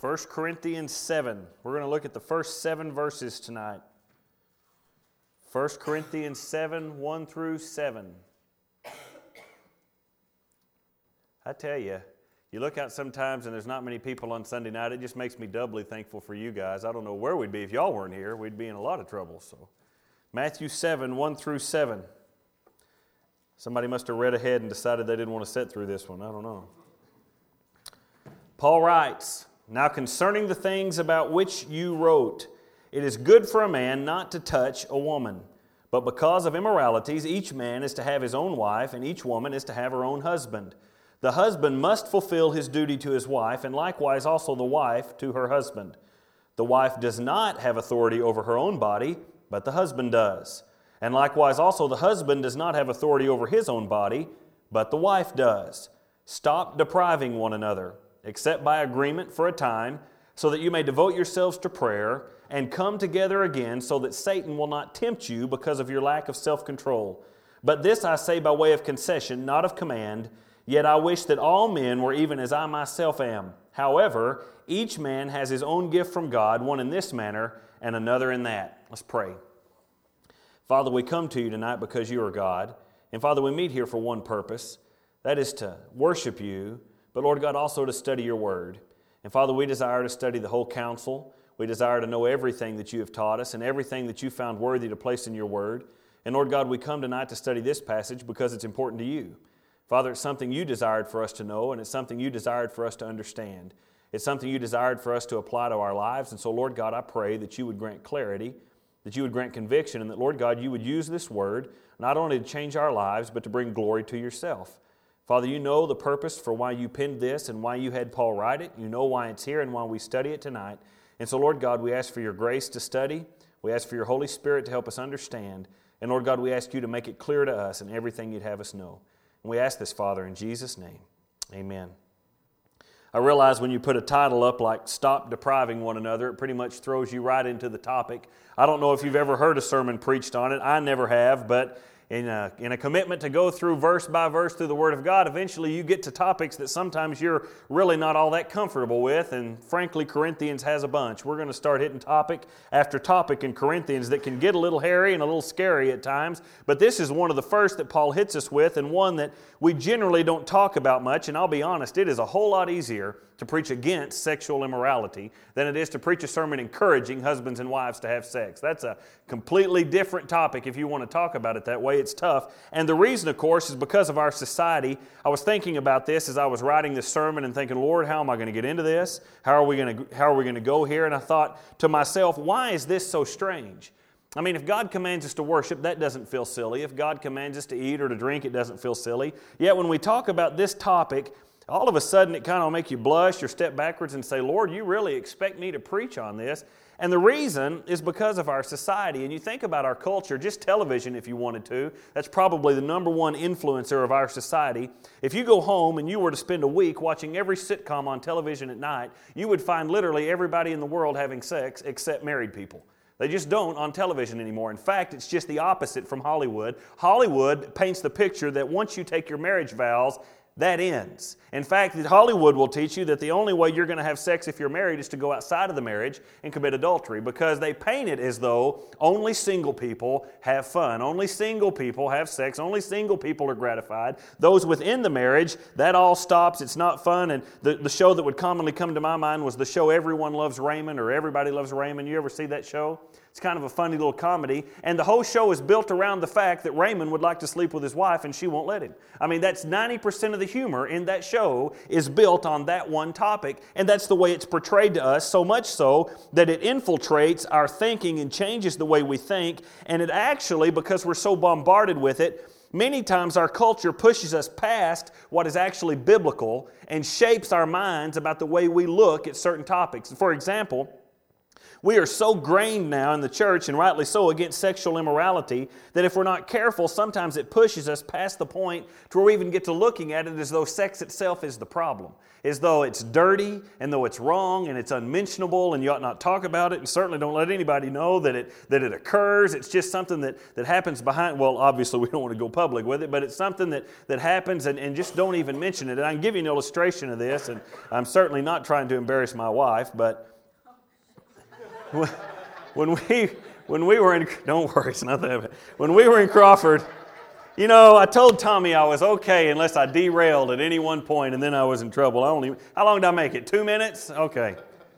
1 Corinthians 7. We're going to look at the first 7 verses tonight. 1 Corinthians 7, 1 through 7. I tell you, you look out sometimes and there's not many people on Sunday night. It just makes me doubly thankful for you guys. I don't know where we'd be if y'all weren't here. We'd be in a lot of trouble. So, Matthew 7, 1 through 7. Somebody must have read ahead and decided they didn't want to sit through this one. I don't know. Paul writes, "Now concerning the things about which you wrote, it is good for a man not to touch a woman. But because of immoralities, each man is to have his own wife, and each woman is to have her own husband. The husband must fulfill his duty to his wife, and likewise also the wife to her husband. The wife does not have authority over her own body, but the husband does. And likewise also the husband does not have authority over his own body, but the wife does. Stop depriving one another, except by agreement for a time, so that you may devote yourselves to prayer, and come together again, so that Satan will not tempt you because of your lack of self-control. But this I say by way of concession, not of command, yet I wish that all men were even as I myself am. However, each man has his own gift from God, one in this manner and another in that." Let's pray. Father, we come to you tonight because you are God. And Father, we meet here for one purpose. That is to worship you, but Lord God, also to study your word. And Father, we desire to study the whole counsel. We desire to know everything that you have taught us and everything that you found worthy to place in your word. And Lord God, we come tonight to study this passage because it's important to you. Father, it's something you desired for us to know, and it's something you desired for us to understand. It's something you desired for us to apply to our lives. And so, Lord God, I pray that you would grant clarity, that you would grant conviction, and that, Lord God, you would use this word not only to change our lives, but to bring glory to yourself. Father, you know the purpose for why you penned this and why you had Paul write it. You know why it's here and why we study it tonight. And so, Lord God, we ask for your grace to study. We ask for your Holy Spirit to help us understand. And, Lord God, we ask you to make it clear to us in everything you'd have us know. And we ask this, Father, in Jesus' name. Amen. I realize when you put a title up like "Stop Depriving One Another," it pretty much throws you right into the topic. I don't know if you've ever heard a sermon preached on it. I never have, but in a commitment to go through verse by verse through the Word of God, eventually you get to topics that sometimes you're really not all that comfortable with, and frankly, Corinthians has a bunch. We're going to start hitting topic after topic in Corinthians that can get a little hairy and a little scary at times, but this is one of the first that Paul hits us with, and one that we generally don't talk about much, and I'll be honest, it is a whole lot easier to preach against sexual immorality than it is to preach a sermon encouraging husbands and wives to have sex. That's a completely different topic if you want to talk about it that way. It's tough. And the reason, of course, is because of our society. I was thinking about this as I was writing this sermon and thinking, Lord, how am I going to get into this? How are we going to go here? And I thought to myself, why is this so strange? I mean, if God commands us to worship, that doesn't feel silly. If God commands us to eat or to drink, it doesn't feel silly. Yet when we talk about this topic, all of a sudden it kind of make you blush or step backwards and say, Lord, you really expect me to preach on this? And the reason is because of our society. And you think about our culture, just television if you wanted to, that's probably the number one influencer of our society. If you go home and you were to spend a week watching every sitcom on television at night, you would find literally everybody in the world having sex except married people. They just don't on television anymore. In fact, it's just the opposite from Hollywood. Hollywood paints the picture that once you take your marriage vows, that ends. In fact, Hollywood will teach you that the only way you're going to have sex if you're married is to go outside of the marriage and commit adultery, because they paint it as though only single people have fun, only single people have sex, only single people are gratified. Those within the marriage, that all stops. It's not fun. And the show that would commonly come to my mind was the show Everyone Loves Raymond or Everybody Loves Raymond. You ever see that show? It's kind of a funny little comedy, and the whole show is built around the fact that Raymond would like to sleep with his wife and she won't let him. I mean, that's 90% of the humor in that show is built on that one topic, and that's the way it's portrayed to us, so much so that it infiltrates our thinking and changes the way we think, and it actually, because we're so bombarded with it, many times our culture pushes us past what is actually biblical and shapes our minds about the way we look at certain topics. For example, We are so grained now in the church, and rightly so, against sexual immorality that if we're not careful, sometimes it pushes us past the point to where we even get to looking at it as though sex itself is the problem. As though it's dirty, and though it's wrong, and it's unmentionable, and you ought not talk about it, and certainly don't let anybody know that it occurs. It's just something that happens behind, well, obviously we don't want to go public with it, but it's something that happens, and just don't even mention it. And I can give you an illustration of this, and I'm certainly not trying to embarrass my wife, but when we were in, don't worry, it's not that bad. When we were in Crawford, you know, I told Tommy I was okay unless I derailed at any one point, and then I was in trouble. How long did I make it? 2 minutes? Okay.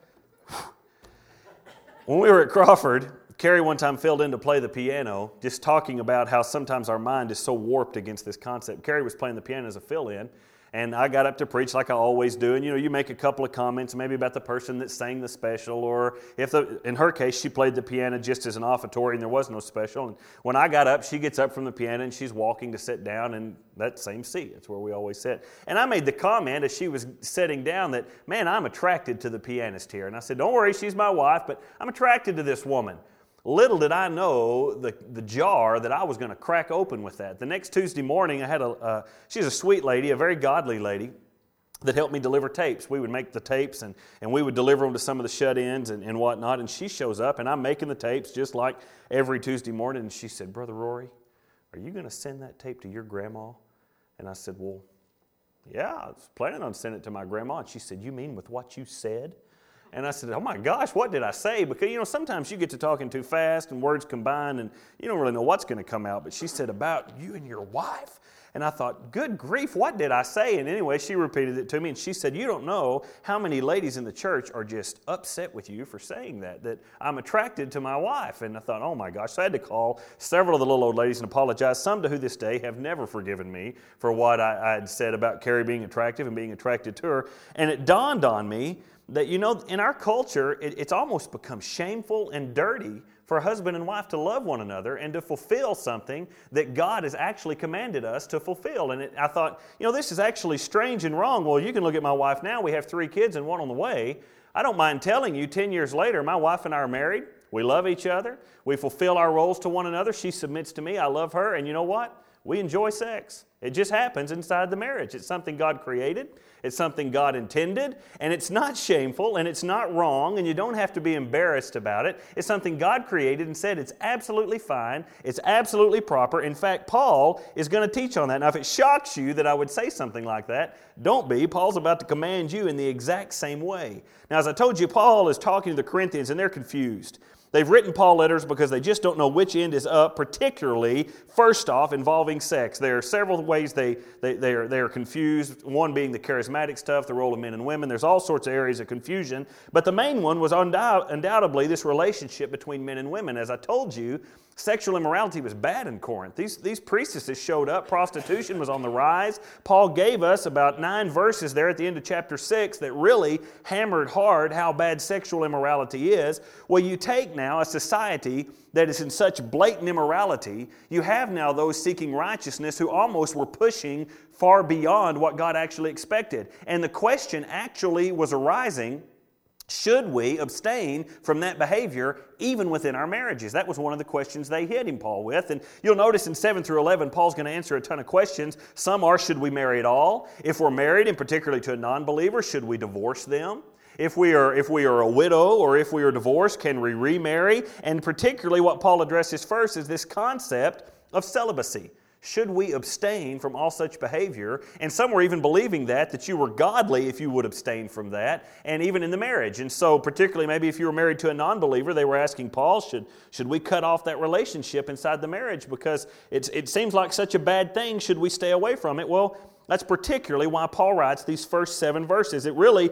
When we were at Crawford, Carrie one time filled in to play the piano, just talking about how sometimes our mind is so warped against this concept. Carrie was playing the piano as a fill-in, and I got up to preach like I always do. And, you know, you make a couple of comments maybe about the person that sang the special, or in her case, she played the piano just as an offertory and there was no special. And when I got up, she gets up from the piano and she's walking to sit down in that same seat. That's where we always sit. And I made the comment as she was sitting down that, man, I'm attracted to the pianist here. And I said, don't worry, she's my wife, but I'm attracted to this woman. Little did I know the jar that I was going to crack open with that. The next Tuesday morning, I had she's a sweet lady, a very godly lady, that helped me deliver tapes. We would make the tapes, and we would deliver them to some of the shut-ins and whatnot. And she shows up, and I'm making the tapes just like every Tuesday morning. And she said, Brother Rory, are you going to send that tape to your grandma? And I said, well, yeah, I was planning on sending it to my grandma. And she said, you mean with what you said? And I said, oh my gosh, what did I say? Because, you know, sometimes you get to talking too fast and words combine and you don't really know what's going to come out. But she said, about you and your wife? And I thought, good grief, what did I say? And anyway, she repeated it to me and she said, you don't know how many ladies in the church are just upset with you for saying that I'm attracted to my wife. And I thought, oh my gosh. So I had to call several of the little old ladies and apologize. Some to who this day have never forgiven me for what I had said about Carrie being attractive and being attracted to her. And it dawned on me that, you know, in our culture, it's almost become shameful and dirty for a husband and wife to love one another and to fulfill something that God has actually commanded us to fulfill. And I thought, you know, this is actually strange and wrong. Well, you can look at my wife now. We have 3 kids and 1 on the way. I don't mind telling you, 10 years later, my wife and I are married. We love each other. We fulfill our roles to one another. She submits to me. I love her. And you know what? We enjoy sex. It just happens inside the marriage. It's something God created. It's something God intended. And it's not shameful and it's not wrong and you don't have to be embarrassed about it. It's something God created and said it's absolutely fine. It's absolutely proper. In fact, Paul is going to teach on that. Now, if it shocks you that I would say something like that, don't be. Paul's about to command you in the exact same way. Now, as I told you, Paul is talking to the Corinthians and they're confused. They've written Paul letters because they just don't know which end is up, particularly, first off, involving sex. There are several ways they are confused, one being the charismatic stuff, the role of men and women. There's all sorts of areas of confusion. But the main one was undoubtedly this relationship between men and women. As I told you, sexual immorality was bad in Corinth. These priestesses showed up. Prostitution was on the rise. Paul gave us about 9 verses there at the end of chapter 6 that really hammered hard how bad sexual immorality is. Well, you take now a society that is in such blatant immorality, you have now those seeking righteousness who almost were pushing far beyond what God actually expected. And the question actually was arising, should we abstain from that behavior even within our marriages? That was one of the questions they hit him, Paul, with. And you'll notice in 7 through 11, Paul's going to answer a ton of questions. Some are, should we marry at all? If we're married, and particularly to a non-believer, should we divorce them? If we are a widow or if we are divorced, can we remarry? And particularly what Paul addresses first is this concept of celibacy. Should we abstain from all such behavior? And some were even believing that you were godly if you would abstain from that, and even in the marriage. And so particularly maybe if you were married to a non-believer, they were asking Paul, should we cut off that relationship inside the marriage because it seems like such a bad thing, should we stay away from it? Well, that's particularly why Paul writes these first 7 verses. It really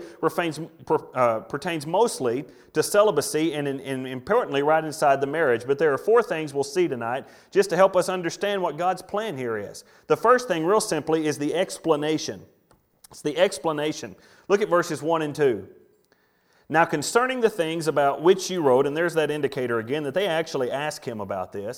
pertains mostly to celibacy and importantly right inside the marriage. But there are 4 things we'll see tonight just to help us understand what God's plan here is. The first thing, real simply, is the explanation. It's the explanation. Look at verses 1 and 2. Now concerning the things about which you wrote, and there's that indicator again that they actually ask him about this,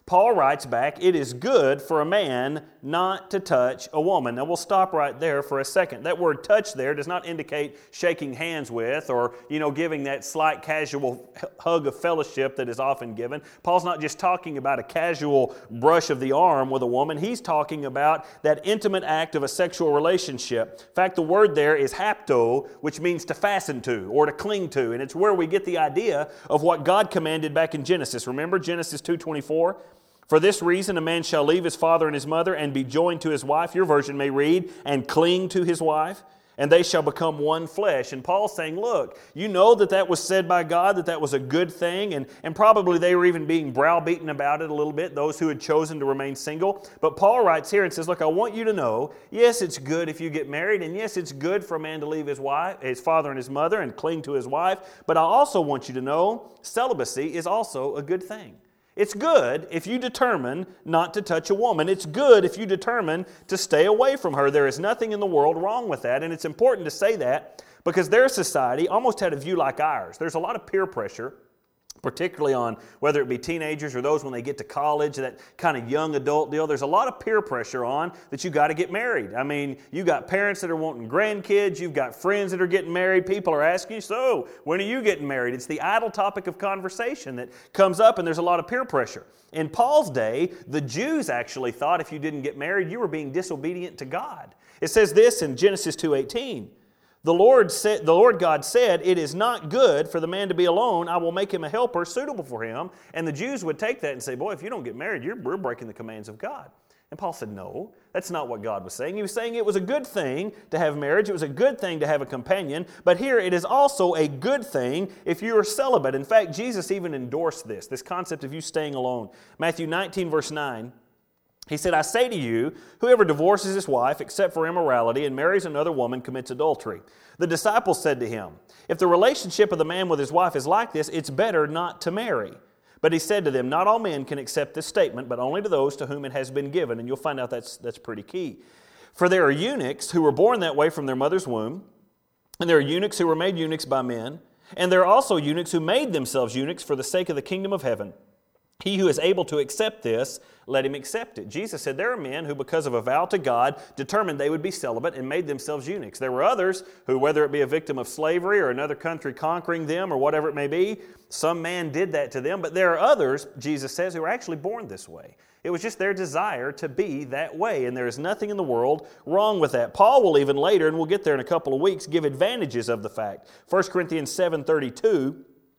Paul writes back, it is good for a man not to touch a woman. Now we'll stop right there for a second. That word touch there does not indicate shaking hands with or, giving that slight casual hug of fellowship that is often given. Paul's not just talking about a casual brush of the arm with a woman. He's talking about that intimate act of a sexual relationship. In fact, the word there is hapto, which means to fasten to or to cling to. And it's where we get the idea of what God commanded back in Genesis. Remember Genesis 2:24? For this reason, a man shall leave his father and his mother and be joined to his wife. Your version may read, and cling to his wife, and they shall become one flesh. And Paul's saying, look, you know that was said by God, that was a good thing, and probably they were even being browbeaten about it a little bit, those who had chosen to remain single. But Paul writes here and says, look, I want you to know, yes, it's good if you get married, and yes, it's good for a man to leave his wife, his father and his mother, and cling to his wife, but I also want you to know celibacy is also a good thing. It's good if you determine not to touch a woman. It's good if you determine to stay away from her. There is nothing in the world wrong with that, and it's important to say that because their society almost had a view like ours. There's a lot of peer pressure, particularly on whether it be teenagers or those when they get to college, that kind of young adult deal. There's a lot of peer pressure on that you got to get married. I mean, you've got parents that are wanting grandkids, you've got friends that are getting married, people are asking you, so when are you getting married? It's the idle topic of conversation that comes up, and there's a lot of peer pressure. In Paul's day, the Jews actually thought if you didn't get married, you were being disobedient to God. It says this in Genesis 2:18. The Lord God said, it is not good for the man to be alone. I will make him a helper suitable for him. And the Jews would take that and say, boy, if you don't get married, we're breaking the commands of God. And Paul said, no, that's not what God was saying. He was saying it was a good thing to have marriage. It was a good thing to have a companion. But here it is also a good thing if you are celibate. In fact, Jesus even endorsed this concept of you staying alone. Matthew 19, verse 9. He said, I say to you, whoever divorces his wife except for immorality and marries another woman commits adultery. The disciples said to him, if the relationship of the man with his wife is like this, it's better not to marry. But he said to them, not all men can accept this statement, but only to those to whom it has been given. And you'll find out that's pretty key. For there are eunuchs who were born that way from their mother's womb, and there are eunuchs who were made eunuchs by men, and there are also eunuchs who made themselves eunuchs for the sake of the kingdom of heaven. He who is able to accept this, let him accept it. Jesus said there are men who, because of a vow to God, determined they would be celibate and made themselves eunuchs. There were others who, whether it be a victim of slavery or another country conquering them or whatever it may be, some man did that to them. But there are others, Jesus says, who are actually born this way. It was just their desire to be that way, and there is nothing in the world wrong with that. Paul will even later, and we'll get there in a couple of weeks, give advantages of the fact. 1 Corinthians 7:32,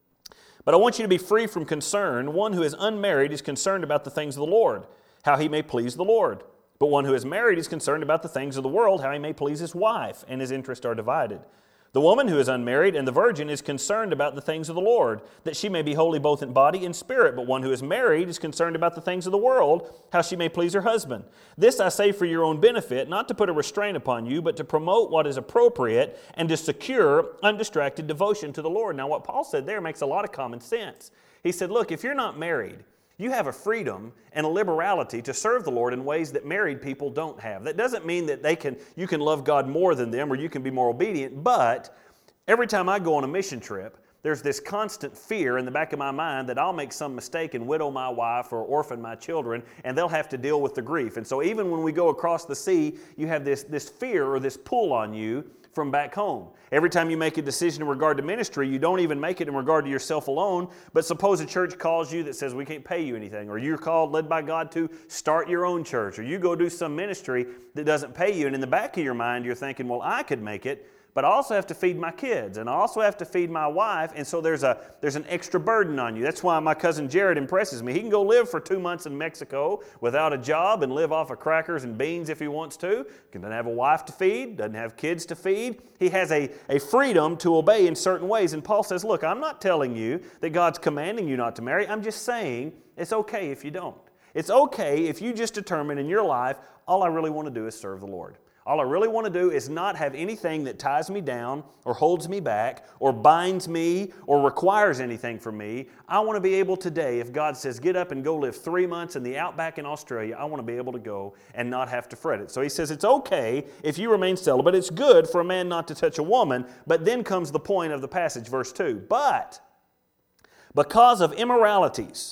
but I want you to be free from concern. One who is unmarried is concerned about the things of the Lord, how he may please the Lord. But one who is married is concerned about the things of the world, how he may please his wife, and his interests are divided. The woman who is unmarried and the virgin is concerned about the things of the Lord, that she may be holy both in body and spirit. But one who is married is concerned about the things of the world, how she may please her husband. This I say for your own benefit, not to put a restraint upon you, but to promote what is appropriate and to secure undistracted devotion to the Lord. Now what Paul said there makes a lot of common sense. He said, look, if you're not married, you have a freedom and a liberality to serve the Lord in ways that married people don't have. That doesn't mean that you can love God more than them or you can be more obedient, but every time I go on a mission trip, there's this constant fear in the back of my mind that I'll make some mistake and widow my wife or orphan my children, and they'll have to deal with the grief. And so even when we go across the sea, you have this fear or this pull on you from back home. Every time you make a decision in regard to ministry, you don't even make it in regard to yourself alone, but suppose a church calls you that says we can't pay you anything, or you're called, led by God to start your own church, or you go do some ministry that doesn't pay you, and in the back of your mind you're thinking, well, I could make it, but I also have to feed my kids, and I also have to feed my wife, and so there's an extra burden on you. That's why my cousin Jared impresses me. He can go live for 2 months in Mexico without a job and live off of crackers and beans if he wants to. He doesn't have a wife to feed, doesn't have kids to feed. He has a freedom to obey in certain ways, and Paul says, look, I'm not telling you that God's commanding you not to marry. I'm just saying it's okay if you don't. It's okay if you just determine in your life, all I really want to do is serve the Lord. All I really want to do is not have anything that ties me down or holds me back or binds me or requires anything from me. I want to be able today, if God says get up and go live 3 months in the outback in Australia, I want to be able to go and not have to fret it. So he says it's okay if you remain celibate. It's good for a man not to touch a woman. But then comes the point of the passage, verse 2. But because of immoralities,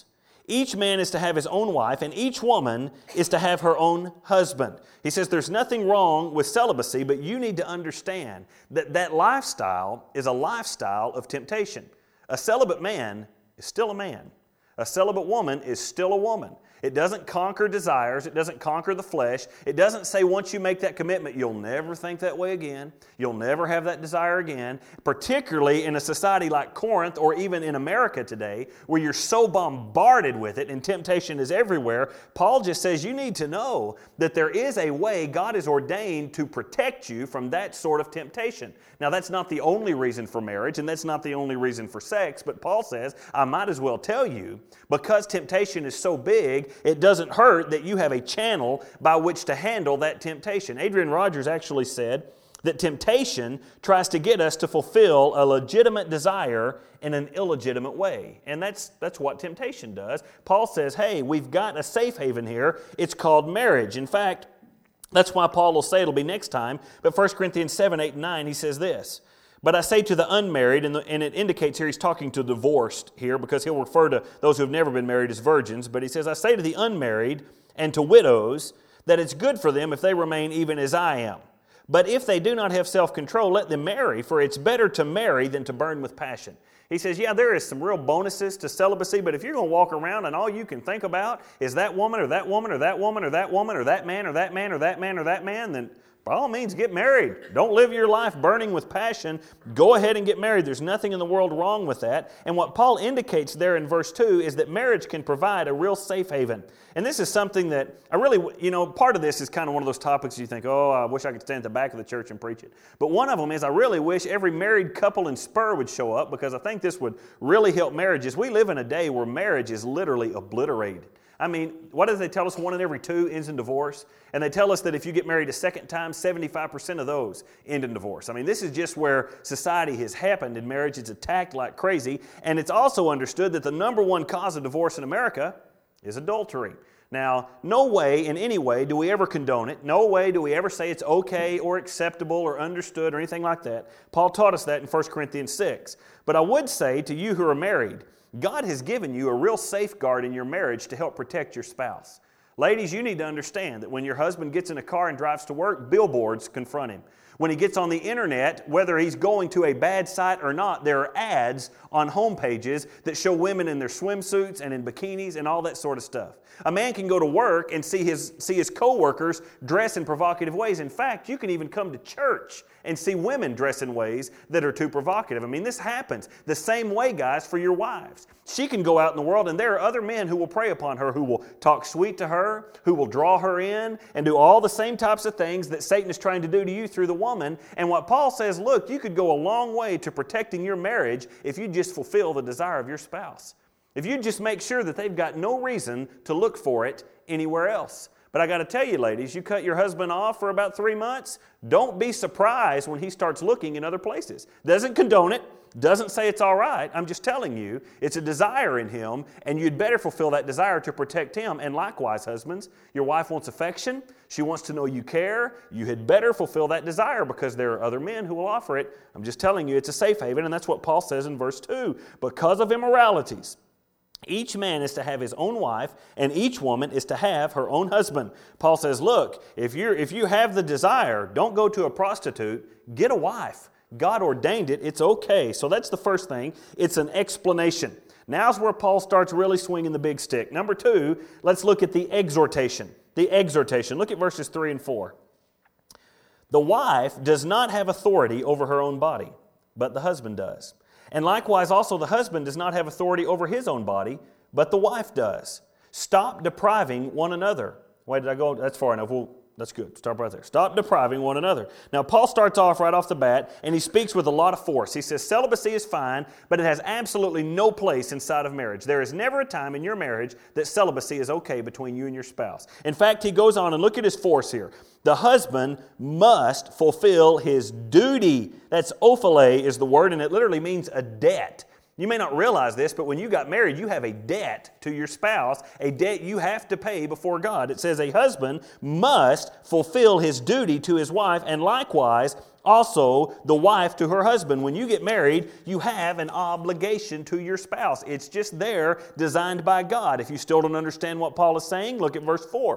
Each man is to have his own wife, and each woman is to have her own husband. He says there's nothing wrong with celibacy, but you need to understand that that lifestyle is a lifestyle of temptation. A celibate man is still a man. A celibate woman is still a woman. It doesn't conquer desires. It doesn't conquer the flesh. It doesn't say once you make that commitment, you'll never think that way again. You'll never have that desire again. Particularly in a society like Corinth or even in America today, where you're so bombarded with it and temptation is everywhere. Paul just says you need to know that there is a way God has ordained to protect you from that sort of temptation. Now, that's not the only reason for marriage, and that's not the only reason for sex, but Paul says, I might as well tell you, because temptation is so big, it doesn't hurt that you have a channel by which to handle that temptation. Adrian Rogers actually said that temptation tries to get us to fulfill a legitimate desire in an illegitimate way. And that's what temptation does. Paul says, hey, we've got a safe haven here. It's called marriage. In fact, that's why Paul will say it'll be next time. But 1 Corinthians 7, 8, and 9, he says this. But I say to the unmarried, and it indicates here he's talking to divorced here because he'll refer to those who have never been married as virgins. But he says, I say to the unmarried and to widows that it's good for them if they remain even as I am. But if they do not have self-control, let them marry, for it's better to marry than to burn with passion. He says, yeah, there is some real bonuses to celibacy, but if you're going to walk around and all you can think about is that woman or that woman or that woman or that woman or that man or that man or that man or that man, then by all means, get married. Don't live your life burning with passion. Go ahead and get married. There's nothing in the world wrong with that. And what Paul indicates there in verse 2 is that marriage can provide a real safe haven. And this is something that I really, part of this is kind of one of those topics you think, oh, I wish I could stand at the back of the church and preach it. But one of them is I really wish every married couple in Spur would show up because I think this would really help marriages. We live in a day where marriage is literally obliterated. I mean, what do they tell us? 1 in every 2 ends in divorce. And they tell us that if you get married a second time, 75% of those end in divorce. I mean, this is just where society has happened in marriage. It's attacked like crazy. And it's also understood that the number one cause of divorce in America is adultery. Now, no way, in any way, do we ever condone it. No way do we ever say it's okay or acceptable or understood or anything like that. Paul taught us that in 1 Corinthians 6. But I would say to you who are married, God has given you a real safeguard in your marriage to help protect your spouse. Ladies, you need to understand that when your husband gets in a car and drives to work, billboards confront him. When he gets on the internet, whether he's going to a bad site or not, there are ads on home pages that show women in their swimsuits and in bikinis and all that sort of stuff. A man can go to work and see his co-workers dress in provocative ways. In fact, you can even come to church and see women dress in ways that are too provocative. I mean, this happens. The same way, guys, for your wives. She can go out in the world and there are other men who will prey upon her, who will talk sweet to her, who will draw her in and do all the same types of things that Satan is trying to do to you through the woman. And what Paul says, look, you could go a long way to protecting your marriage if you just fulfill the desire of your spouse. If you just make sure that they've got no reason to look for it anywhere else. But I got to tell you, ladies, you cut your husband off for about 3 months, don't be surprised when he starts looking in other places. Doesn't condone it, doesn't say it's all right. I'm just telling you, it's a desire in him, and you'd better fulfill that desire to protect him. And likewise, husbands, your wife wants affection. She wants to know you care. You had better fulfill that desire because there are other men who will offer it. I'm just telling you, it's a safe haven, and that's what Paul says in verse 2. Because of immoralities, each man is to have his own wife, and each woman is to have her own husband. Paul says, look, if you have the desire, don't go to a prostitute, get a wife. God ordained it. It's okay. So that's the first thing. It's an explanation. Now's where Paul starts really swinging the big stick. Number 2, let's look at the exhortation. The exhortation. Look at verses 3 and 4. The wife does not have authority over her own body, but the husband does. And likewise also the husband does not have authority over his own body, but the wife does. Stop depriving one another. Why did I go? That's far enough. That's good. Stop right there. Stop depriving one another. Now, Paul starts off right off the bat, and he speaks with a lot of force. He says celibacy is fine, but it has absolutely no place inside of marriage. There is never a time in your marriage that celibacy is okay between you and your spouse. In fact, he goes on and look at his force here. The husband must fulfill his duty. That's ophile is the word, and it literally means a debt. You may not realize this, but when you got married, you have a debt to your spouse, a debt you have to pay before God. It says a husband must fulfill his duty to his wife, and likewise also the wife to her husband. When you get married, you have an obligation to your spouse. It's just there, designed by God. If you still don't understand what Paul is saying, look at verse 4.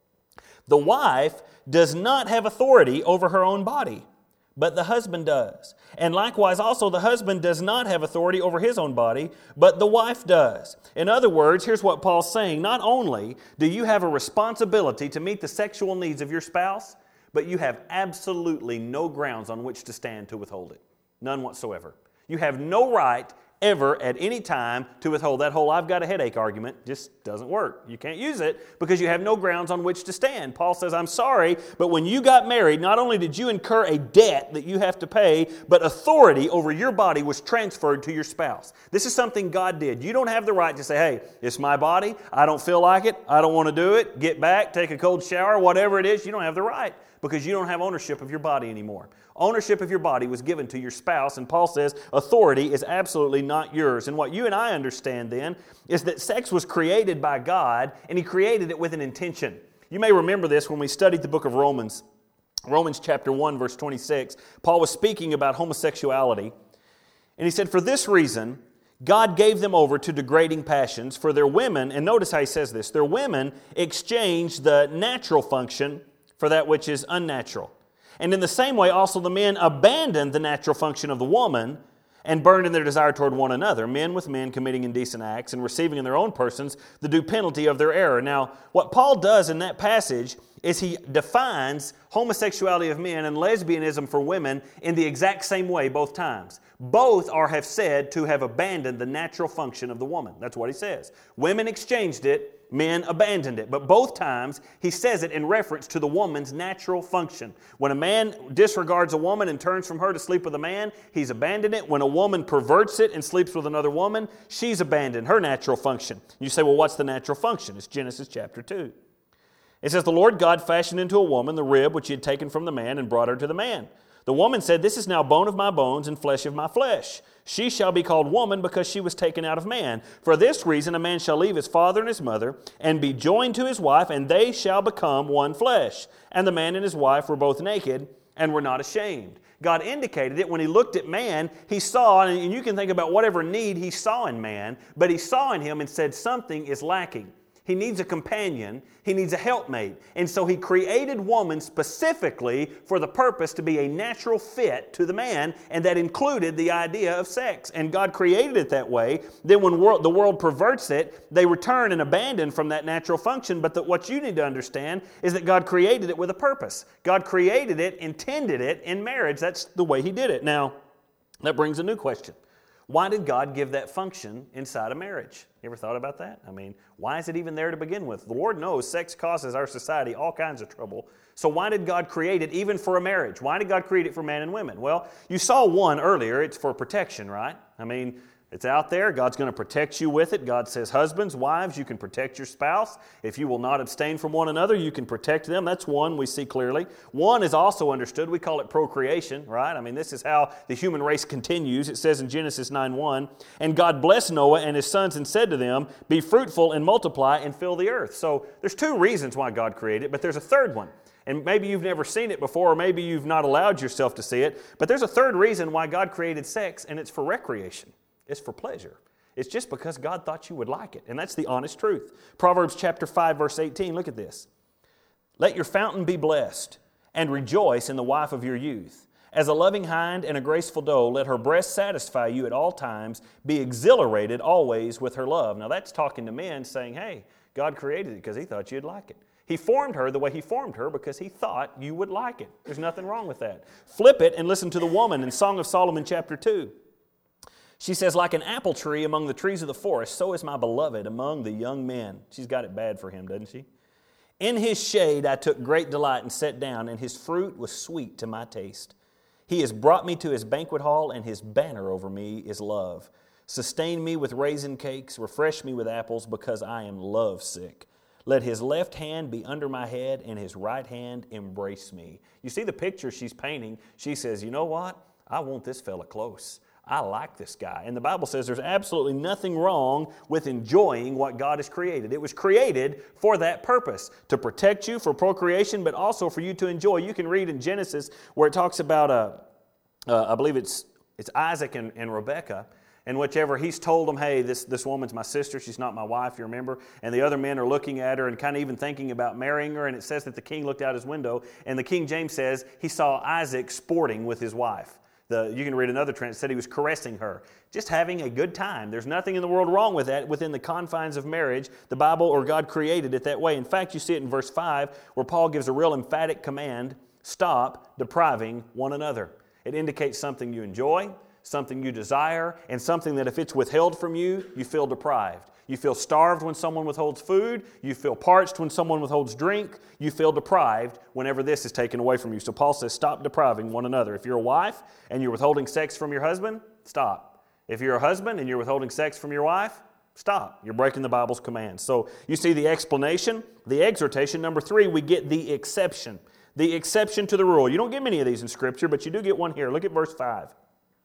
The wife does not have authority over her own body, but the husband does. And likewise also the husband does not have authority over his own body, but the wife does. In other words, here's what Paul's saying. Not only do you have a responsibility to meet the sexual needs of your spouse, but you have absolutely no grounds on which to stand to withhold it. None whatsoever. You have no right ever at any time to withhold. That whole "I've got a headache" argument just doesn't work. You can't use it because you have no grounds on which to stand. Paul says, I'm sorry, but when you got married, not only did you incur a debt that you have to pay, but authority over your body was transferred to your spouse. This is something God did. You don't have the right to say, hey, it's my body, I don't feel like it, I don't want to do it, get back, take a cold shower, whatever it is. You don't have the right because you don't have ownership of your body anymore. Ownership of your body was given to your spouse, and Paul says authority is absolutely not yours. And what you and I understand then is that sex was created by God, and He created it with an intention. You may remember this when we studied the book of Romans. Romans chapter 1, verse 26. Paul was speaking about homosexuality, and he said, for this reason, God gave them over to degrading passions, for their women, and notice how he says this, their women exchanged the natural function for that which is unnatural. And in the same way, also the men abandoned the natural function of the woman and burned in their desire toward one another, men with men committing indecent acts and receiving in their own persons the due penalty of their error. Now, what Paul does in that passage is he defines homosexuality of men and lesbianism for women in the exact same way both times. Both have said to have abandoned the natural function of the woman. That's what he says. Women exchanged it, men abandoned it. But both times he says it in reference to the woman's natural function. When a man disregards a woman and turns from her to sleep with a man, he's abandoned it. When a woman perverts it and sleeps with another woman, she's abandoned her natural function. You say, well, what's the natural function? It's Genesis chapter 2. It says, the Lord God fashioned into a woman the rib which he had taken from the man and brought her to the man. The woman said, this is now bone of my bones and flesh of my flesh. She shall be called woman because she was taken out of man. For this reason a man shall leave his father and his mother and be joined to his wife, and they shall become one flesh. And the man and his wife were both naked and were not ashamed. God indicated it when He looked at man. He saw, and you can think about whatever need He saw in man, but He saw in him and said something is lacking. He needs a companion. He needs a helpmate. And so He created woman specifically for the purpose to be a natural fit to the man, and that included the idea of sex. And God created it that way. Then when the world perverts it, they return and abandon from that natural function. But what you need to understand is that God created it with a purpose. God created it, intended it in marriage. That's the way He did it. Now, that brings a new question. Why did God give that function inside a marriage? You ever thought about that? I mean, why is it even there to begin with? The Lord knows sex causes our society all kinds of trouble. So why did God create it even for a marriage? Why did God create it for man and women? Well, you saw one earlier. It's for protection, right? I mean, it's out there. God's going to protect you with it. God says, husbands, wives, you can protect your spouse. If you will not abstain from one another, you can protect them. That's one we see clearly. One is also understood. We call it procreation, right? I mean, this is how the human race continues. It says in Genesis 9:1, and God blessed Noah and his sons and said to them, be fruitful and multiply and fill the earth. So there's two reasons why God created it, but there's a third one. And maybe you've never seen it before, or maybe you've not allowed yourself to see it, but there's a third reason why God created sex, and it's for recreation. It's for pleasure. It's just because God thought you would like it. And that's the honest truth. Proverbs chapter 5, verse 18, look at this. Let your fountain be blessed, and rejoice in the wife of your youth. As a loving hind and a graceful doe, let her breast satisfy you at all times. Be exhilarated always with her love. Now that's talking to men saying, hey, God created it because He thought you'd like it. He formed her the way He formed her because He thought you would like it. There's nothing wrong with that. Flip it and listen to the woman in Song of Solomon chapter 2. She says, like an apple tree among the trees of the forest, so is my beloved among the young men. She's got it bad for him, doesn't she? In His shade I took great delight and sat down, and His fruit was sweet to my taste. He has brought me to His banquet hall, and His banner over me is love. Sustain me with raisin cakes, refresh me with apples, because I am love sick. Let His left hand be under my head, and His right hand embrace me. You see the picture she's painting. She says, you know what? I want this fella close. I like this guy. And the Bible says there's absolutely nothing wrong with enjoying what God has created. It was created for that purpose, to protect you, for procreation, but also for you to enjoy. You can read in Genesis where it talks about, I believe it's Isaac and Rebekah, and whichever he's told them, hey, this woman's my sister, she's not my wife, you remember? And the other men are looking at her and kind of even thinking about marrying her, and it says that the king looked out his window, and the King James says he saw Isaac sporting with his wife. You can read another translation, said he was caressing her, just having a good time. There's nothing in the world wrong with that within the confines of marriage. The Bible or God created it that way. In fact, you see it in verse 5 where Paul gives a real emphatic command, stop depriving one another. It indicates something you enjoy, something you desire, and something that if it's withheld from you, you feel deprived. You feel starved when someone withholds food. You feel parched when someone withholds drink. You feel deprived whenever this is taken away from you. So Paul says, stop depriving one another. If you're a wife and you're withholding sex from your husband, stop. If you're a husband and you're withholding sex from your wife, stop. You're breaking the Bible's commands. So you see the explanation, the exhortation. Number 3, we get the exception. The exception to the rule. You don't get many of these in Scripture, but you do get one here. Look at verse 5.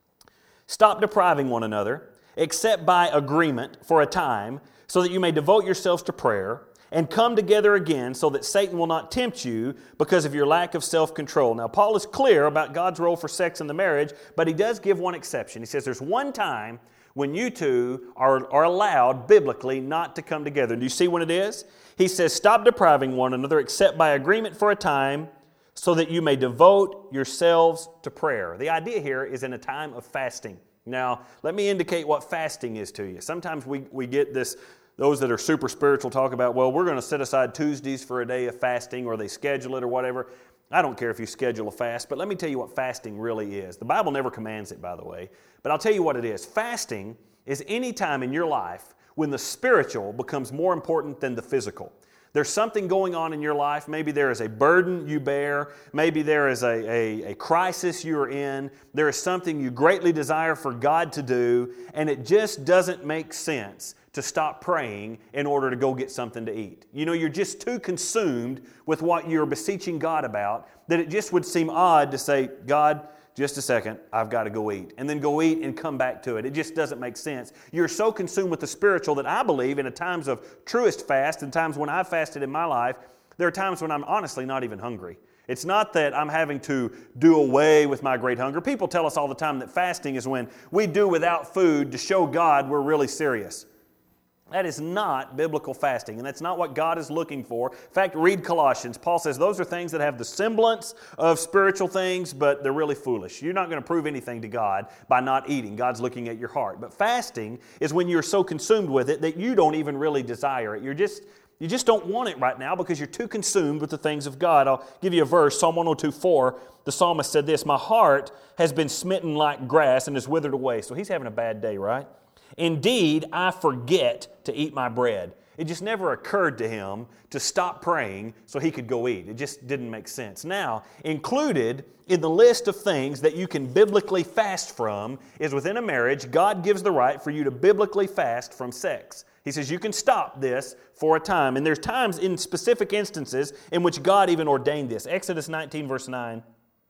Stop depriving one another, except by agreement for a time, so that you may devote yourselves to prayer, and come together again so that Satan will not tempt you because of your lack of self-control. Now, Paul is clear about God's role for sex in the marriage, but he does give one exception. He says there's one time when you two are allowed biblically not to come together. Do you see when it is? He says, stop depriving one another, except by agreement for a time, so that you may devote yourselves to prayer. The idea here is in a time of fasting. Now, let me indicate what fasting is to you. Sometimes we get this, those that are super spiritual talk about, well, we're going to set aside Tuesdays for a day of fasting, or they schedule it or whatever. I don't care if you schedule a fast, but let me tell you what fasting really is. The Bible never commands it, by the way, but I'll tell you what it is. Fasting is any time in your life when the spiritual becomes more important than the physical. There's something going on in your life. Maybe there is a burden you bear. Maybe there is a crisis you're in. There is something you greatly desire for God to do, and it just doesn't make sense to stop praying in order to go get something to eat. You know, you're just too consumed with what you're beseeching God about that it just would seem odd to say, God, just a second, I've got to go eat. And then go eat and come back to it. It just doesn't make sense. You're so consumed with the spiritual that I believe in times of truest fast and times when I've fasted in my life, there are times when I'm honestly not even hungry. It's not that I'm having to do away with my great hunger. People tell us all the time that fasting is when we do without food to show God we're really serious. That is not biblical fasting, and that's not what God is looking for. In fact, read Colossians. Paul says those are things that have the semblance of spiritual things, but they're really foolish. You're not going to prove anything to God by not eating. God's looking at your heart. But fasting is when you're so consumed with it that you don't even really desire it. You just don't want it right now because you're too consumed with the things of God. I'll give you a verse, Psalm 102:4. The psalmist said this, my heart has been smitten like grass and is withered away. So he's having a bad day, right? Indeed, I forget to eat my bread. It just never occurred to him to stop praying so he could go eat. It just didn't make sense. Now, included in the list of things that you can biblically fast from is within a marriage, God gives the right for you to biblically fast from sex. He says you can stop this for a time. And there's times in specific instances in which God even ordained this. Exodus 19 verse 9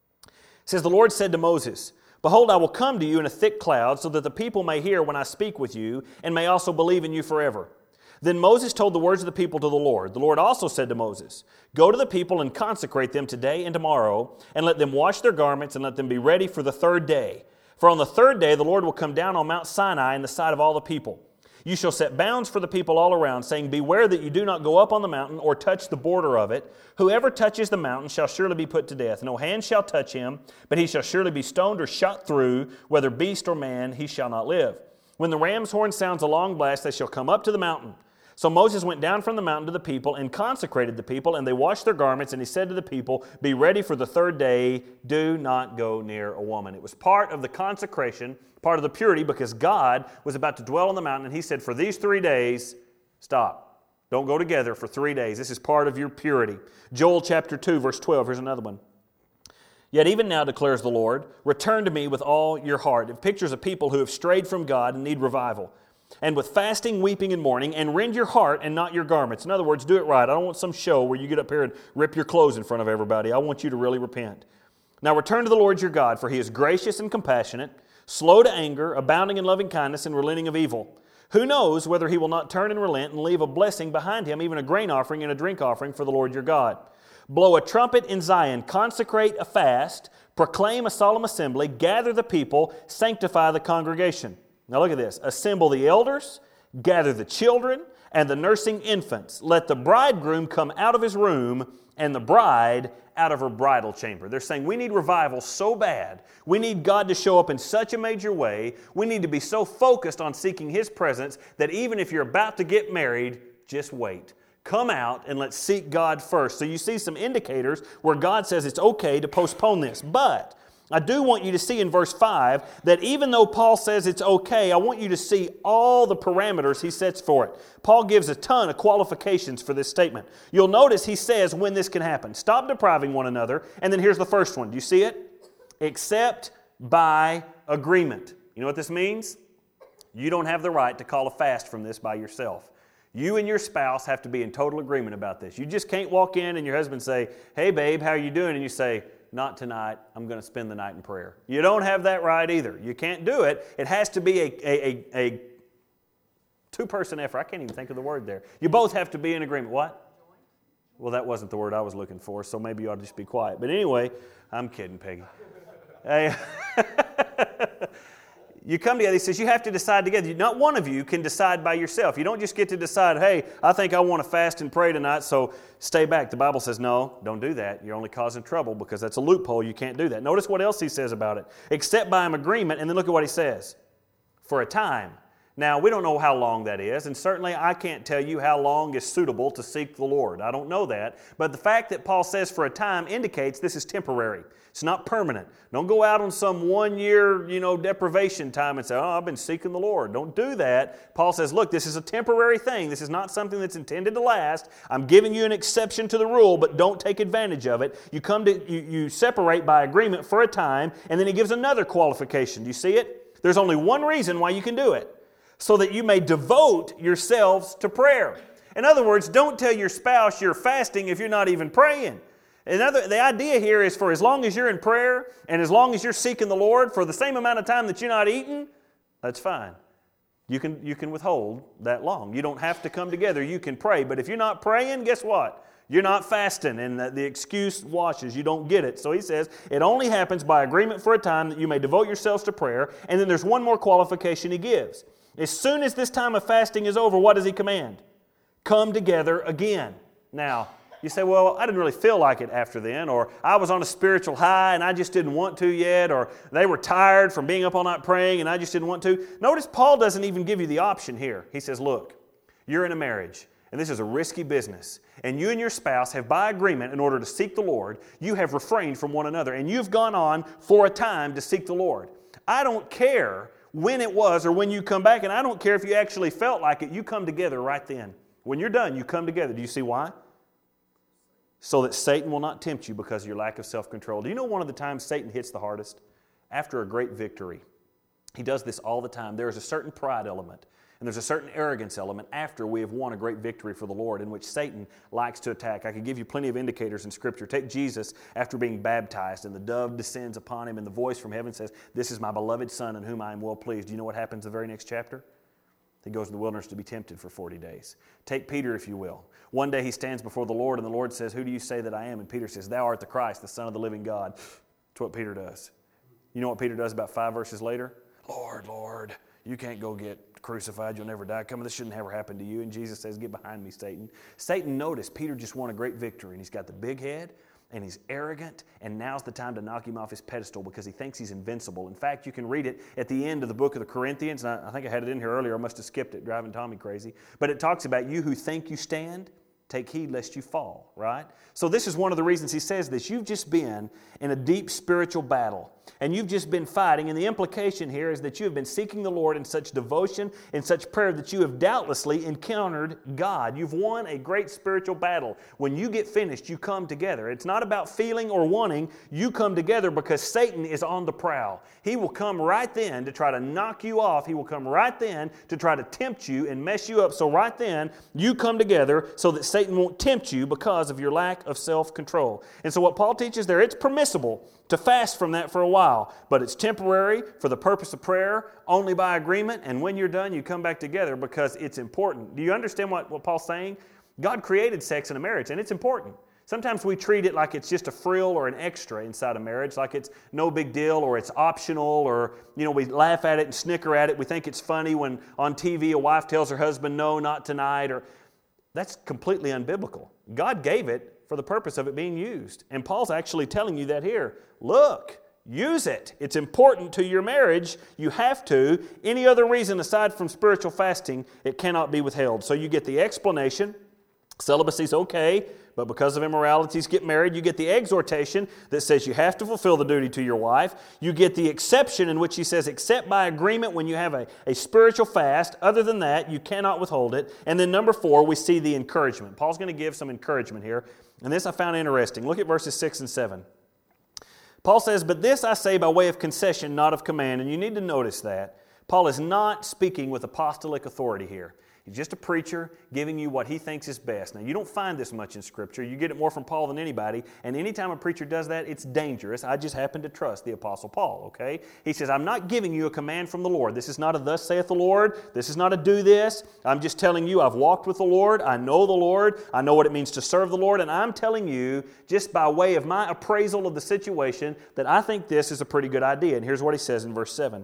says, the Lord said to Moses, behold, I will come to you in a thick cloud so that the people may hear when I speak with you and may also believe in you forever. Then Moses told the words of the people to the Lord. The Lord also said to Moses, go to the people and consecrate them today and tomorrow, and let them wash their garments and let them be ready for the third day. For on the third day the Lord will come down on Mount Sinai in the sight of all the people. You shall set bounds for the people all around, saying, beware that you do not go up on the mountain or touch the border of it. Whoever touches the mountain shall surely be put to death. No hand shall touch him, but he shall surely be stoned or shot through, whether beast or man, he shall not live. When the ram's horn sounds a long blast, they shall come up to the mountain. So Moses went down from the mountain to the people and consecrated the people, and they washed their garments, and he said to the people, be ready for the third day, do not go near a woman. It was part of the consecration, part of the purity, because God was about to dwell on the mountain, and he said, for these 3 days, stop. Don't go together for 3 days. This is part of your purity. Joel chapter 2, verse 12, here's another one. Yet even now, declares the Lord, return to me with all your heart. It pictures a people who have strayed from God and need revival. And with fasting, weeping, and mourning, and rend your heart and not your garments. In other words, do it right. I don't want some show where you get up here and rip your clothes in front of everybody. I want you to really repent. Now return to the Lord your God, for He is gracious and compassionate, slow to anger, abounding in loving kindness and relenting of evil. Who knows whether he will not turn and relent and leave a blessing behind him, even a grain offering and a drink offering for the Lord your God. Blow a trumpet in Zion, consecrate a fast, proclaim a solemn assembly, gather the people, sanctify the congregation. Now look at this. Assemble the elders, gather the children, and the nursing infants. Let the bridegroom come out of his room, and the bride out of her bridal chamber. They're saying we need revival so bad. We need God to show up in such a major way. We need to be so focused on seeking His presence that even if you're about to get married, just wait. Come out and let's seek God first. So you see some indicators where God says it's okay to postpone this. But I do want you to see in verse 5 that even though Paul says it's okay, I want you to see all the parameters he sets for it. Paul gives a ton of qualifications for this statement. You'll notice he says when this can happen. Stop depriving one another. And then here's the first one. Do you see it? Except by agreement. You know what this means? You don't have the right to call a fast from this by yourself. You and your spouse have to be in total agreement about this. You just can't walk in and your husband say, "Hey babe, how are you doing?" And you say, "Not tonight. I'm going to spend the night in prayer." You don't have that right either. You can't do it. It has to be a two-person effort. I can't even think of the word there. You both have to be in agreement. What? Well, that wasn't the word I was looking for, so maybe you ought to just be quiet. But anyway, I'm kidding, Peggy. Hey. You come together, he says, you have to decide together. Not one of you can decide by yourself. You don't just get to decide, hey, I think I want to fast and pray tonight, so stay back. The Bible says, no, don't do that. You're only causing trouble because that's a loophole. You can't do that. Notice what else he says about it. Except by an agreement, and then look at what he says. For a time. Now, we don't know how long that is, and certainly I can't tell you how long is suitable to seek the Lord. I don't know that. But the fact that Paul says for a time indicates this is temporary. It's not permanent. Don't go out on some 1 year, deprivation time and say, "Oh, I've been seeking the Lord." Don't do that. Paul says, look, this is a temporary thing. This is not something that's intended to last. I'm giving you an exception to the rule, but don't take advantage of it. You separate by agreement for a time, and then he gives another qualification. Do you see it? There's only one reason why you can do it. So that you may devote yourselves to prayer. In other words, don't tell your spouse you're fasting if you're not even praying. The idea here is for as long as you're in prayer and as long as you're seeking the Lord for the same amount of time that you're not eating, that's fine. You can withhold that long. You don't have to come together. You can pray. But if you're not praying, guess what? You're not fasting, and the excuse washes. You don't get it. So he says it only happens by agreement for a time that you may devote yourselves to prayer. And then there's one more qualification he gives. As soon as this time of fasting is over, what does he command? Come together again. Now, you say, well, I didn't really feel like it after then, or I was on a spiritual high and I just didn't want to yet, or they were tired from being up all night praying and I just didn't want to. Notice Paul doesn't even give you the option here. He says, look, you're in a marriage, and this is a risky business, and you and your spouse have by agreement, in order to seek the Lord, you have refrained from one another, and you've gone on for a time to seek the Lord. I don't care when it was or when you come back, and I don't care if you actually felt like it, you come together right then. When you're done, you come together. Do you see why? So that Satan will not tempt you because of your lack of self-control. Do you know one of the times Satan hits the hardest? After a great victory. He does this all the time. There is a certain pride element and there's a certain arrogance element after we have won a great victory for the Lord in which Satan likes to attack. I could give you plenty of indicators in Scripture. Take Jesus after being baptized and the dove descends upon him and the voice from heaven says, "This is my beloved Son in whom I am well pleased." Do you know what happens the very next chapter? He goes to the wilderness to be tempted for 40 days. Take Peter, if you will. One day he stands before the Lord and the Lord says, "Who do you say that I am?" And Peter says, "Thou art the Christ, the Son of the living God." That's what Peter does. You know what Peter does about 5 verses later? "Lord, Lord, you can't go get crucified. You'll never die. Come on, this shouldn't ever happen to you." And Jesus says, "Get behind me, Satan." Satan noticed Peter just won a great victory, and he's got the big head, and he's arrogant, and now's the time to knock him off his pedestal because he thinks he's invincible. In fact, you can read it at the end of the book of the Corinthians, and I think I had it in here earlier. I must have skipped it, driving Tommy crazy. But it talks about you who think you stand, take heed lest you fall, right? So this is one of the reasons he says this. You've just been in a deep spiritual battle, and you've just been fighting, and the implication here is that you have been seeking the Lord in such devotion, in such prayer, that you have doubtlessly encountered God. You've won a great spiritual battle. When you get finished, you come together. It's not about feeling or wanting. You come together because Satan is on the prowl. He will come right then to try to knock you off. He will come right then to try to tempt you and mess you up. So right then, you come together so that Satan won't tempt you because of your lack of self-control. And so what Paul teaches there, it's permissible to fast from that for a while, but it's temporary for the purpose of prayer, only by agreement, and when you're done, you come back together because it's important. Do you understand what Paul's saying? God created sex in a marriage, and it's important. Sometimes we treat it like it's just a frill or an extra inside a marriage, like it's no big deal or it's optional, or we laugh at it and snicker at it. We think it's funny when on TV a wife tells her husband, no, not tonight. That's completely unbiblical. God gave it for the purpose of it being used. And Paul's actually telling you that here. Look, use it. It's important to your marriage. You have to. Any other reason aside from spiritual fasting, it cannot be withheld. So you get the explanation. Celibacy's okay, but because of immoralities, get married. You get the exhortation that says you have to fulfill the duty to your wife. You get the exception in which he says, except by agreement when you have a spiritual fast. Other than that, you cannot withhold it. And then number 4, we see the encouragement. Paul's going to give some encouragement here. And this I found interesting. Look at verses 6 and 7. Paul says, but this I say by way of concession, not of command. And you need to notice that. Paul is not speaking with apostolic authority here. He's just a preacher giving you what he thinks is best. Now, you don't find this much in Scripture. You get it more from Paul than anybody. And anytime a preacher does that, it's dangerous. I just happen to trust the Apostle Paul, okay? He says, I'm not giving you a command from the Lord. This is not a thus saith the Lord. This is not a do this. I'm just telling you I've walked with the Lord. I know the Lord. I know what it means to serve the Lord. And I'm telling you, just by way of my appraisal of the situation, that I think this is a pretty good idea. And here's what he says in verse 7.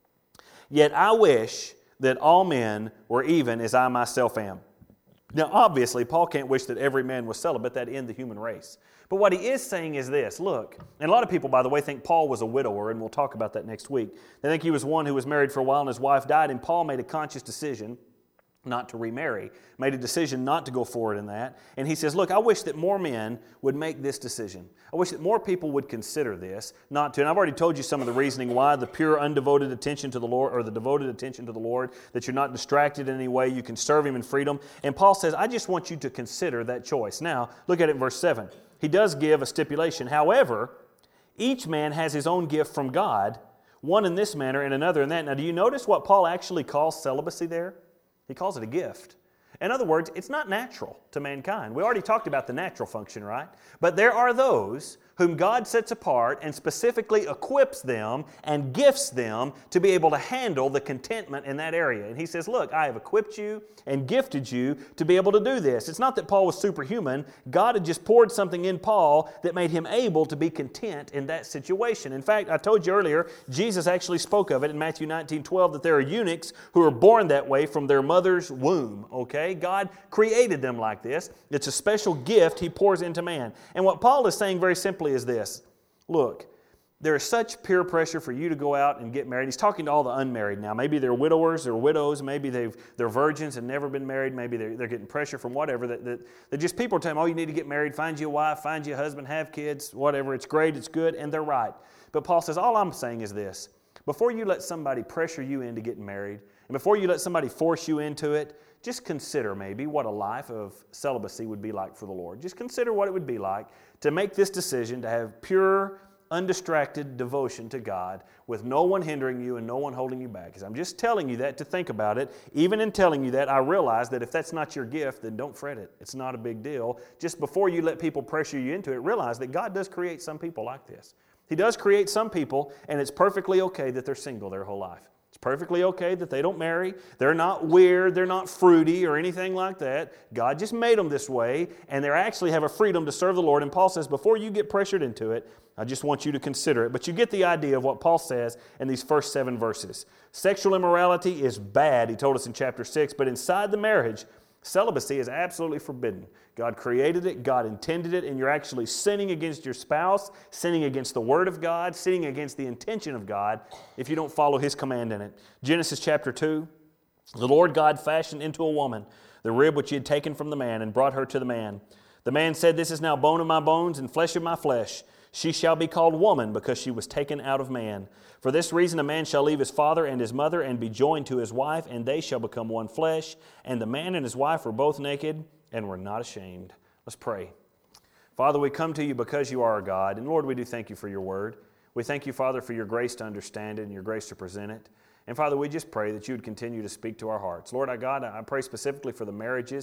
Yet I wish that all men were even as I myself am. Now, obviously, Paul can't wish that every man was celibate. That'd end the human race. But what he is saying is this. Look, and a lot of people, by the way, think Paul was a widower, and we'll talk about that next week. They think he was one who was married for a while and his wife died, and Paul made a conscious decision not to remarry, made a decision not to go forward in that. And he says, look, I wish that more men would make this decision. I wish that more people would consider this, not to. And I've already told you some of the reasoning why, the pure, undevoted attention to the Lord, or the devoted attention to the Lord, that you're not distracted in any way, you can serve Him in freedom. And Paul says, I just want you to consider that choice. Now, look at it in verse 7. He does give a stipulation. However, each man has his own gift from God, one in this manner and another in that. Now, do you notice what Paul actually calls celibacy there? He calls it a gift. In other words, it's not natural to mankind. We already talked about the natural function, right? But there are those whom God sets apart and specifically equips them and gifts them to be able to handle the contentment in that area. And he says, look, I have equipped you and gifted you to be able to do this. It's not that Paul was superhuman. God had just poured something in Paul that made him able to be content in that situation. In fact, I told you earlier, Jesus actually spoke of it in Matthew 19:12, that there are eunuchs who are born that way from their mother's womb, okay? God created them like this. It's a special gift He pours into man. And what Paul is saying very simply is this. Look, there is such peer pressure for you to go out and get married. He's talking to all the unmarried now. Maybe they're widowers or widows. Maybe they're virgins and never been married. Maybe they're getting pressure from whatever. That just people are telling them, oh, you need to get married, find you a wife, find you a husband, have kids, whatever. It's great, it's good, and they're right. But Paul says, all I'm saying is this. Before you let somebody pressure you into getting married, and before you let somebody force you into it, just consider maybe what a life of celibacy would be like for the Lord. Just consider what it would be like to make this decision to have pure, undistracted devotion to God with no one hindering you and no one holding you back. Because I'm just telling you that to think about it. Even in telling you that, I realize that if that's not your gift, then don't fret it. It's not a big deal. Just before you let people pressure you into it, realize that God does create some people like this. He does create some people, and it's perfectly okay that they're single their whole life. It's perfectly okay that they don't marry. They're not weird. They're not fruity or anything like that. God just made them this way, and they actually have a freedom to serve the Lord. And Paul says, before you get pressured into it, I just want you to consider it. But you get the idea of what Paul says in these first 7 verses. Sexual immorality is bad, he told us in chapter 6, but inside the marriage, celibacy is absolutely forbidden. God created it, God intended it, and you're actually sinning against your spouse, sinning against the Word of God, sinning against the intention of God if you don't follow His command in it. Genesis chapter 2, the Lord God fashioned into a woman the rib which He had taken from the man and brought her to the man. The man said, this is now bone of my bones and flesh of my flesh. She shall be called woman because she was taken out of man. For this reason a man shall leave his father and his mother and be joined to his wife, and they shall become one flesh. And the man and his wife were both naked and were not ashamed. Let's pray. Father, we come to You because You are our God. And Lord, we do thank You for Your word. We thank You, Father, for Your grace to understand it and Your grace to present it. And Father, we just pray that You would continue to speak to our hearts. Lord, our God, I pray specifically for the marriages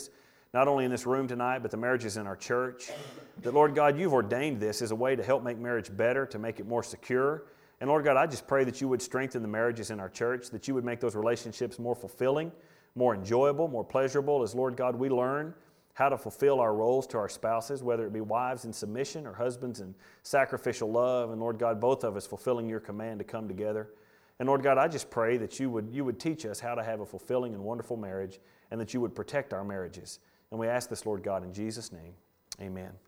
not only in this room tonight, but the marriages in our church. That, Lord God, you've ordained this as a way to help make marriage better, to make it more secure. And Lord God, I just pray that you would strengthen the marriages in our church, that you would make those relationships more fulfilling, more enjoyable, more pleasurable, as, Lord God, we learn how to fulfill our roles to our spouses, whether it be wives in submission or husbands in sacrificial love. And Lord God, both of us fulfilling your command to come together. And Lord God, I just pray that you would teach us how to have a fulfilling and wonderful marriage, and that you would protect our marriages. And we ask this, Lord God, in Jesus' name. Amen.